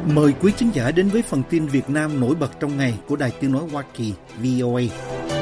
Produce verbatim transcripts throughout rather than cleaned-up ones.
Mời quý khán giả đến với phần tin Việt Nam nổi bật trong ngày của Đài Tiếng nói Hoa Kỳ vê o a.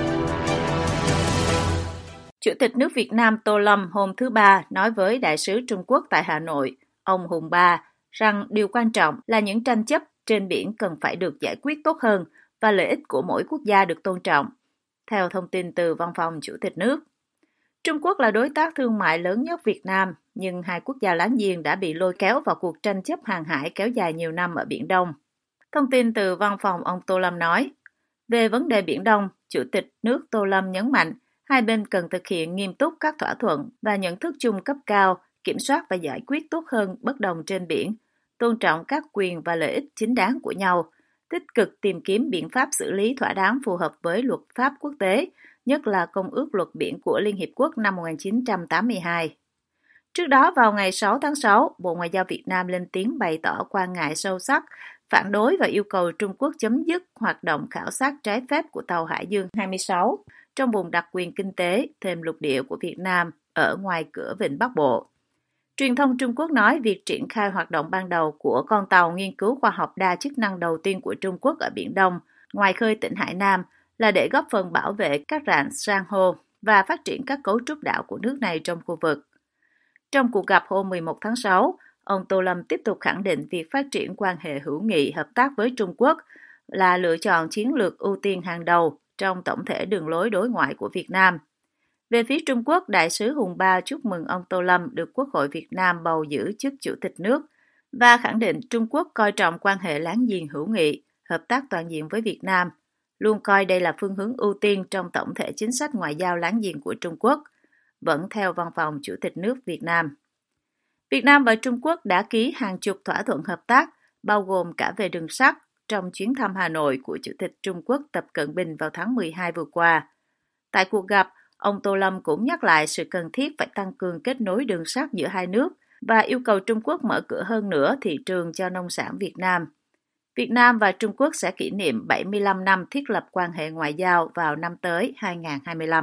Chủ tịch nước Việt Nam Tô Lâm hôm thứ Ba nói với Đại sứ Trung Quốc tại Hà Nội, ông Hùng Ba, rằng điều quan trọng là những tranh chấp trên biển cần phải được giải quyết tốt hơn và lợi ích của mỗi quốc gia được tôn trọng. Theo thông tin từ Văn phòng Chủ tịch nước, Trung Quốc là đối tác thương mại lớn nhất Việt Nam, nhưng hai quốc gia láng giềng đã bị lôi kéo vào cuộc tranh chấp hàng hải kéo dài nhiều năm ở Biển Đông. Thông tin từ văn phòng ông Tô Lâm nói, về vấn đề Biển Đông, Chủ tịch nước Tô Lâm nhấn mạnh hai bên cần thực hiện nghiêm túc các thỏa thuận và nhận thức chung cấp cao, kiểm soát và giải quyết tốt hơn bất đồng trên biển, tôn trọng các quyền và lợi ích chính đáng của nhau, tích cực tìm kiếm biện pháp xử lý thỏa đáng phù hợp với luật pháp quốc tế, nhất là Công ước Luật Biển của Liên Hiệp Quốc năm một nghìn chín trăm tám mươi hai. Trước đó, vào ngày sáu tháng sáu, Bộ Ngoại giao Việt Nam lên tiếng bày tỏ quan ngại sâu sắc, phản đối và yêu cầu Trung Quốc chấm dứt hoạt động khảo sát trái phép của tàu Hải Dương hai mươi sáu trong vùng đặc quyền kinh tế thêm lục địa của Việt Nam ở ngoài cửa Vịnh Bắc Bộ. Truyền thông Trung Quốc nói việc triển khai hoạt động ban đầu của con tàu nghiên cứu khoa học đa chức năng đầu tiên của Trung Quốc ở Biển Đông, ngoài khơi tỉnh Hải Nam, là để góp phần bảo vệ các rạn san hô và phát triển các cấu trúc đảo của nước này trong khu vực. Trong cuộc gặp hôm mười một tháng sáu, ông Tô Lâm tiếp tục khẳng định việc phát triển quan hệ hữu nghị hợp tác với Trung Quốc là lựa chọn chiến lược ưu tiên hàng đầu trong tổng thể đường lối đối ngoại của Việt Nam. Về phía Trung Quốc, Đại sứ Hùng Ba chúc mừng ông Tô Lâm được Quốc hội Việt Nam bầu giữ chức Chủ tịch nước và khẳng định Trung Quốc coi trọng quan hệ láng giềng hữu nghị, hợp tác toàn diện với Việt Nam, luôn coi đây là phương hướng ưu tiên trong tổng thể chính sách ngoại giao láng giềng của Trung Quốc, vẫn theo Văn phòng Chủ tịch nước Việt Nam. Việt Nam và Trung Quốc đã ký hàng chục thỏa thuận hợp tác, bao gồm cả về đường sắt, trong chuyến thăm Hà Nội của Chủ tịch Trung Quốc Tập Cận Bình vào tháng mười hai vừa qua. Tại cuộc gặp, ông Tô Lâm cũng nhắc lại sự cần thiết phải tăng cường kết nối đường sắt giữa hai nước và yêu cầu Trung Quốc mở cửa hơn nữa thị trường cho nông sản Việt Nam. Việt Nam và Trung Quốc sẽ kỷ niệm bảy mươi lăm năm thiết lập quan hệ ngoại giao vào năm tới hai không hai lăm.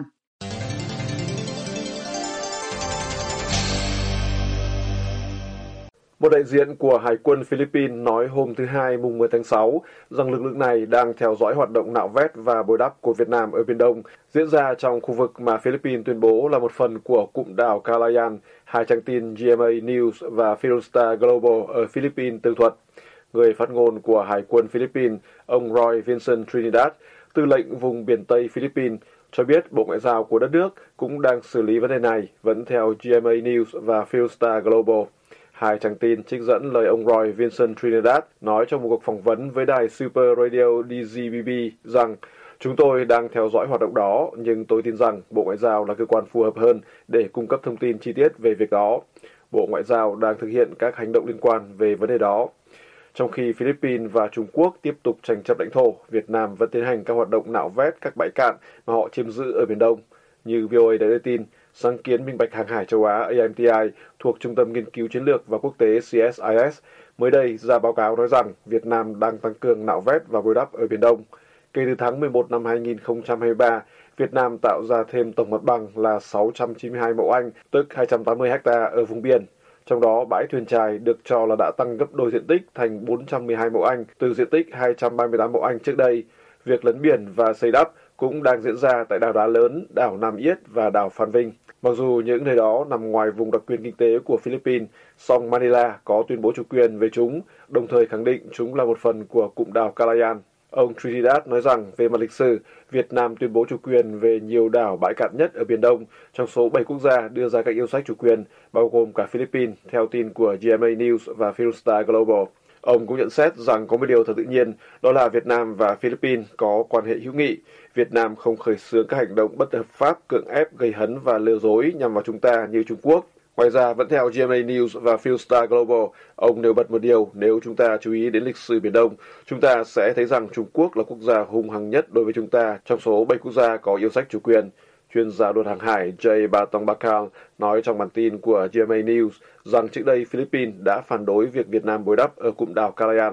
Một đại diện của Hải quân Philippines nói hôm thứ Hai mùng mười tháng sáu rằng lực lượng này đang theo dõi hoạt động nạo vét và bồi đắp của Việt Nam ở Biển Đông, diễn ra trong khu vực mà Philippines tuyên bố là một phần của cụm đảo Calayan, hai trang tin giê em a News và Philstar Global ở Philippines tường thuật. Người phát ngôn của Hải quân Philippines, ông Roy Vincent Trinidad, tư lệnh vùng biển Tây Philippines, cho biết Bộ Ngoại giao của đất nước cũng đang xử lý vấn đề này, vẫn theo giê em a News và Philstar Global. Hai trang tin trích dẫn lời ông Roy Vincent Trinidad nói trong một cuộc phỏng vấn với đài Super Radio đê giê bê bê rằng chúng tôi đang theo dõi hoạt động đó, nhưng tôi tin rằng Bộ Ngoại giao là cơ quan phù hợp hơn để cung cấp thông tin chi tiết về việc đó. Bộ Ngoại giao đang thực hiện các hành động liên quan về vấn đề đó. Trong khi Philippines và Trung Quốc tiếp tục tranh chấp lãnh thổ, Việt Nam vẫn tiến hành các hoạt động nạo vét các bãi cạn mà họ chiếm giữ ở Biển Đông. Như vê o a đã đưa tin, sáng kiến minh bạch hàng hải châu Á a em tê i thuộc Trung tâm Nghiên cứu Chiến lược và Quốc tế xê ét i ét mới đây ra báo cáo nói rằng Việt Nam đang tăng cường nạo vét và bồi đắp ở Biển Đông. Kể từ tháng mười một năm hai nghìn không trăm hai mươi ba, Việt Nam tạo ra thêm tổng mặt bằng là sáu trăm chín mươi hai mẫu Anh, tức hai trăm tám mươi ha ở vùng biển. Trong đó, bãi thuyền chài được cho là đã tăng gấp đôi diện tích thành bốn trăm mười hai mẫu Anh từ diện tích hai trăm ba mươi tám mẫu Anh trước đây. Việc lấn biển và xây đắp cũng đang diễn ra tại đảo Đá Lớn, đảo Nam Yết và đảo Phan Vinh. Mặc dù những nơi đó nằm ngoài vùng đặc quyền kinh tế của Philippines, song Manila có tuyên bố chủ quyền về chúng, đồng thời khẳng định chúng là một phần của cụm đảo Calayan. Ông Trinidad nói rằng về mặt lịch sử, Việt Nam tuyên bố chủ quyền về nhiều đảo bãi cạn nhất ở Biển Đông trong số bảy quốc gia đưa ra các yêu sách chủ quyền, bao gồm cả Philippines, theo tin của giê em a News và Philstar Global. Ông cũng nhận xét rằng có một điều thật tự nhiên, đó là Việt Nam và Philippines có quan hệ hữu nghị. Việt Nam không khởi xướng các hành động bất hợp pháp, cưỡng ép, gây hấn và lừa dối nhằm vào chúng ta như Trung Quốc. Ngoài ra, vẫn theo giê em a News và Philstar Global, ông nêu bật một điều, nếu chúng ta chú ý đến lịch sử Biển Đông, chúng ta sẽ thấy rằng Trung Quốc là quốc gia hung hăng nhất đối với chúng ta trong số bảy quốc gia có yêu sách chủ quyền. Chuyên gia luật hàng hải Jay Batong Bakal nói trong bản tin của giê em a News rằng trước đây Philippines đã phản đối việc Việt Nam bồi đắp ở cụm đảo Calayan.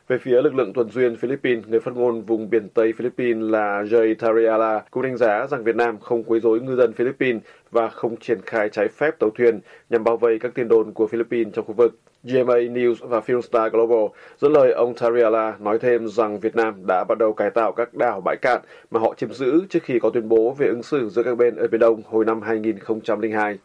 Về phía lực lượng tuần duyên Philippines, người phát ngôn vùng biển Tây Philippines là Jay Tariala cũng đánh giá rằng Việt Nam không quấy rối ngư dân Philippines và không triển khai trái phép tàu thuyền nhằm bao vây các tiền đồn của Philippines trong khu vực. giê em a News và Filmstar Global dẫn lời ông Tariala nói thêm rằng Việt Nam đã bắt đầu cải tạo các đảo bãi cạn mà họ chiếm giữ trước khi có tuyên bố về ứng xử giữa các bên ở Biển Đông hồi năm hai nghìn không trăm lẻ hai.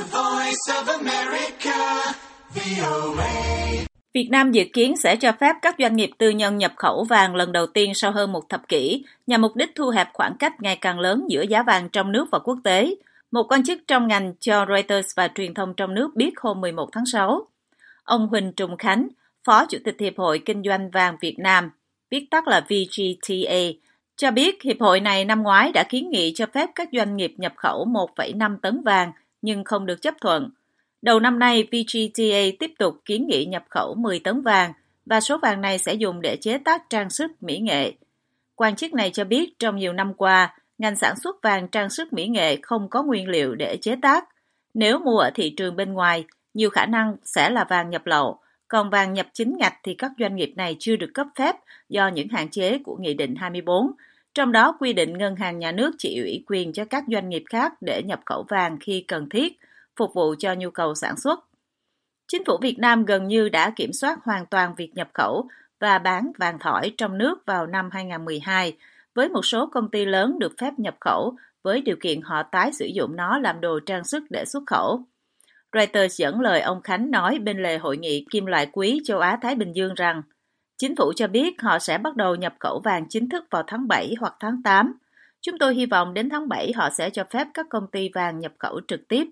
Việt Nam dự kiến sẽ cho phép các doanh nghiệp tư nhân nhập khẩu vàng lần đầu tiên sau hơn một thập kỷ, nhằm mục đích thu hẹp khoảng cách ngày càng lớn giữa giá vàng trong nước và quốc tế. Một quan chức trong ngành cho Reuters và truyền thông trong nước biết hôm mười một tháng sáu. Ông Huỳnh Trùng Khánh, Phó Chủ tịch Hiệp hội Kinh doanh vàng Việt Nam, viết tắt là vê giê tê a, cho biết Hiệp hội này năm ngoái đã kiến nghị cho phép các doanh nghiệp nhập khẩu một phẩy năm tấn vàng nhưng không được chấp thuận. Đầu năm nay, vê giê tê a tiếp tục kiến nghị nhập khẩu mười tấn vàng và số vàng này sẽ dùng để chế tác trang sức mỹ nghệ. Quan chức này cho biết trong nhiều năm qua, ngành sản xuất vàng trang sức mỹ nghệ không có nguyên liệu để chế tác. Nếu mua ở thị trường bên ngoài, nhiều khả năng sẽ là vàng nhập lậu, còn vàng nhập chính ngạch thì các doanh nghiệp này chưa được cấp phép do những hạn chế của Nghị định hai mươi bốn. Trong đó quy định ngân hàng nhà nước chỉ ủy quyền cho các doanh nghiệp khác để nhập khẩu vàng khi cần thiết, phục vụ cho nhu cầu sản xuất. Chính phủ Việt Nam gần như đã kiểm soát hoàn toàn việc nhập khẩu và bán vàng thỏi trong nước vào năm hai nghìn không trăm mười hai, với một số công ty lớn được phép nhập khẩu với điều kiện họ tái sử dụng nó làm đồ trang sức để xuất khẩu. Reuters dẫn lời ông Khánh nói bên lề hội nghị kim loại quý châu Á-Thái Bình Dương rằng chính phủ cho biết họ sẽ bắt đầu nhập khẩu vàng chính thức vào tháng bảy hoặc tháng tám. Chúng tôi hy vọng đến tháng bảy họ sẽ cho phép các công ty vàng nhập khẩu trực tiếp.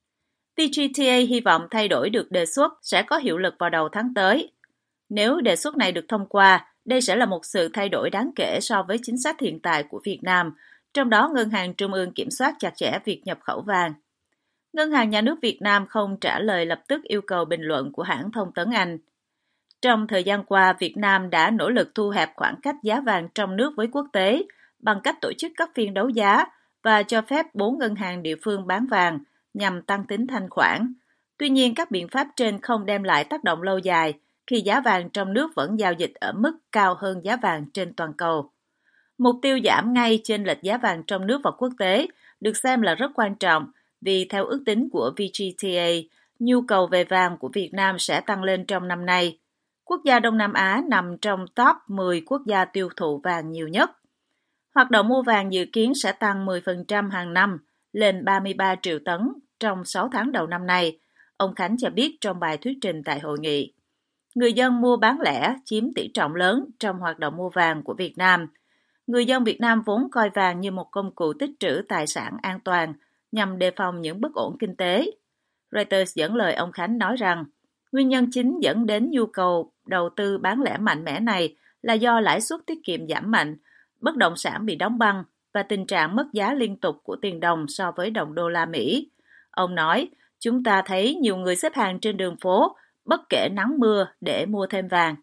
vê giê tê a hy vọng thay đổi được đề xuất sẽ có hiệu lực vào đầu tháng tới. Nếu đề xuất này được thông qua, đây sẽ là một sự thay đổi đáng kể so với chính sách hiện tại của Việt Nam, trong đó Ngân hàng Trung ương kiểm soát chặt chẽ việc nhập khẩu vàng. Ngân hàng Nhà nước Việt Nam không trả lời lập tức yêu cầu bình luận của hãng thông tấn Anh. Trong thời gian qua, Việt Nam đã nỗ lực thu hẹp khoảng cách giá vàng trong nước với quốc tế bằng cách tổ chức các phiên đấu giá và cho phép bốn ngân hàng địa phương bán vàng nhằm tăng tính thanh khoản. Tuy nhiên, các biện pháp trên không đem lại tác động lâu dài khi giá vàng trong nước vẫn giao dịch ở mức cao hơn giá vàng trên toàn cầu. Mục tiêu giảm ngay chênh lệch giá vàng trong nước và quốc tế được xem là rất quan trọng vì theo ước tính của vê giê tê a, nhu cầu về vàng của Việt Nam sẽ tăng lên trong năm nay. Quốc gia Đông Nam Á nằm trong top mười quốc gia tiêu thụ vàng nhiều nhất. Hoạt động mua vàng dự kiến sẽ tăng mười phần trăm hàng năm, lên ba mươi ba triệu tấn trong sáu tháng đầu năm nay, ông Khánh cho biết trong bài thuyết trình tại hội nghị. Người dân mua bán lẻ chiếm tỷ trọng lớn trong hoạt động mua vàng của Việt Nam. Người dân Việt Nam vốn coi vàng như một công cụ tích trữ tài sản an toàn nhằm đề phòng những bất ổn kinh tế. Reuters dẫn lời ông Khánh nói rằng, nguyên nhân chính dẫn đến nhu cầu đầu tư bán lẻ mạnh mẽ này là do lãi suất tiết kiệm giảm mạnh, bất động sản bị đóng băng và tình trạng mất giá liên tục của tiền đồng so với đồng đô la Mỹ. Ông nói, chúng ta thấy nhiều người xếp hàng trên đường phố, bất kể nắng mưa để mua thêm vàng.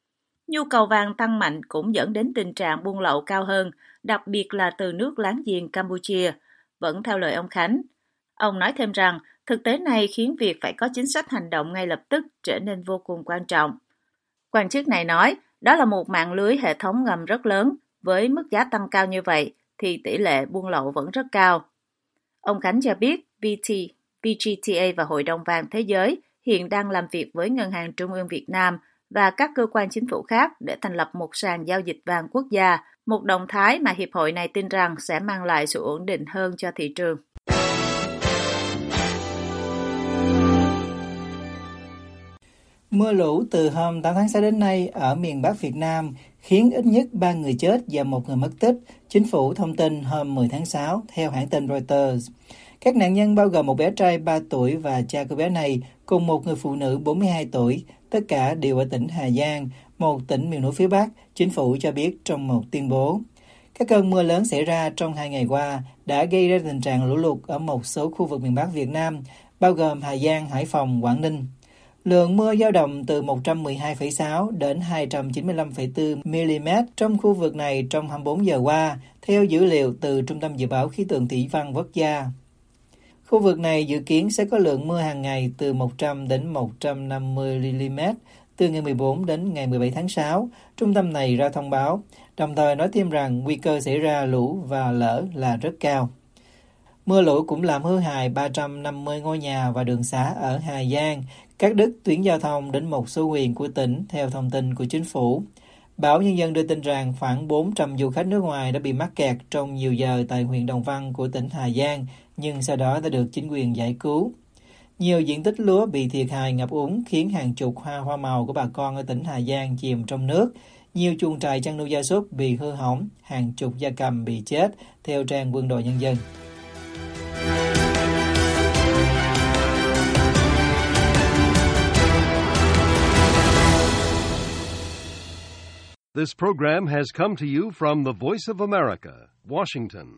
Nhu cầu vàng tăng mạnh cũng dẫn đến tình trạng buôn lậu cao hơn, đặc biệt là từ nước láng giềng Campuchia, vẫn theo lời ông Khánh. Ông nói thêm rằng, thực tế này khiến việc phải có chính sách hành động ngay lập tức trở nên vô cùng quan trọng. Quan chức này nói, đó là một mạng lưới hệ thống ngầm rất lớn, với mức giá tăng cao như vậy thì tỷ lệ buôn lậu vẫn rất cao. Ông Khánh cho biết vê giê tê a và Hội đồng vàng Thế giới hiện đang làm việc với Ngân hàng Trung ương Việt Nam và các cơ quan chính phủ khác để thành lập một sàn giao dịch vàng quốc gia, một động thái mà Hiệp hội này tin rằng sẽ mang lại sự ổn định hơn cho thị trường. Mưa lũ từ hôm tám tháng sáu đến nay ở miền Bắc Việt Nam khiến ít nhất ba người chết và một người mất tích, chính phủ thông tin hôm mười tháng sáu, theo hãng tin Reuters. Các nạn nhân bao gồm một bé trai ba tuổi và cha của bé này cùng một người phụ nữ bốn mươi hai tuổi, tất cả đều ở tỉnh Hà Giang, một tỉnh miền núi phía Bắc, chính phủ cho biết trong một tuyên bố. Các cơn mưa lớn xảy ra trong hai ngày qua đã gây ra tình trạng lũ lụt ở một số khu vực miền Bắc Việt Nam, bao gồm Hà Giang, Hải Phòng, Quảng Ninh. Lượng mưa dao động từ một trăm mười hai phẩy sáu đến hai trăm chín mươi lăm phẩy bốn mi-li-mét trong khu vực này trong hai mươi bốn giờ qua, theo dữ liệu từ Trung tâm Dự báo Khí tượng Thủy văn Quốc gia. Khu vực này dự kiến sẽ có lượng mưa hàng ngày từ một trăm đến một trăm năm mươi mi-li-mét, Từ ngày mười bốn đến ngày mười bảy tháng sáu, trung tâm này ra thông báo, đồng thời nói thêm rằng nguy cơ xảy ra lũ và lở là rất cao. Mưa lũ cũng làm hư hại ba trăm năm mươi ngôi nhà và đường xá ở Hà Giang, cắt đứt tuyến giao thông đến một số huyện của tỉnh, theo thông tin của chính phủ. Báo Nhân dân đưa tin rằng khoảng bốn trăm du khách nước ngoài đã bị mắc kẹt trong nhiều giờ tại huyện Đồng Văn của tỉnh Hà Giang, nhưng sau đó đã được chính quyền giải cứu. Nhiều diện tích lúa bị thiệt hại ngập úng khiến hàng chục ha hoa màu của bà con ở tỉnh Hà Giang chìm trong nước. Nhiều chuồng trại chăn nuôi gia súc bị hư hỏng, hàng chục gia cầm bị chết, theo trang Quân đội Nhân dân. This program has come to you from the Voice of America, Washington.